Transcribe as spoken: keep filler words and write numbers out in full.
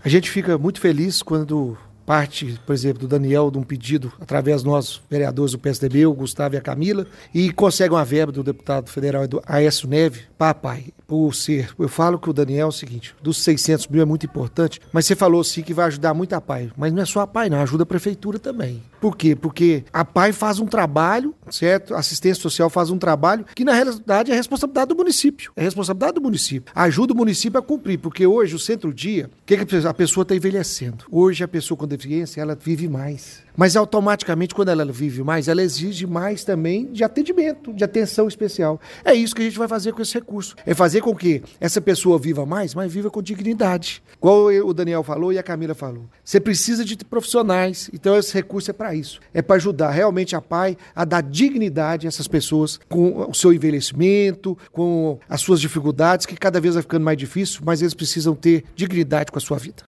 A gente fica muito feliz quando parte, por exemplo, do Daniel, de um pedido através dos nossos vereadores do P S D B, o Gustavo e a Camila, e consegue uma verba do deputado federal Aécio Neves, papai, por ser, eu falo que o Daniel é o seguinte, dos seiscentos mil é muito importante, mas você falou sim que vai ajudar muito a P A I, mas não é só a P A I não, ajuda a prefeitura também. Por quê? Porque a P A I faz um trabalho, certo? A assistência social faz um trabalho que na realidade é responsabilidade do município, é responsabilidade do município, ajuda o município a cumprir, porque hoje o centro-dia, o que, que a pessoa está envelhecendo? Hoje a pessoa com deficiência, ela vive mais. Mas automaticamente, quando ela vive mais, ela exige mais também de atendimento, de atenção especial. É isso que a gente vai fazer com esse recurso. É fazer com que essa pessoa viva mais, mas viva com dignidade. Igual o Daniel falou e a Camila falou. Você precisa de profissionais, então esse recurso é para isso. É para ajudar realmente a P A I a dar dignidade a essas pessoas com o seu envelhecimento, com as suas dificuldades, que cada vez vai ficando mais difícil, mas eles precisam ter dignidade com a sua vida.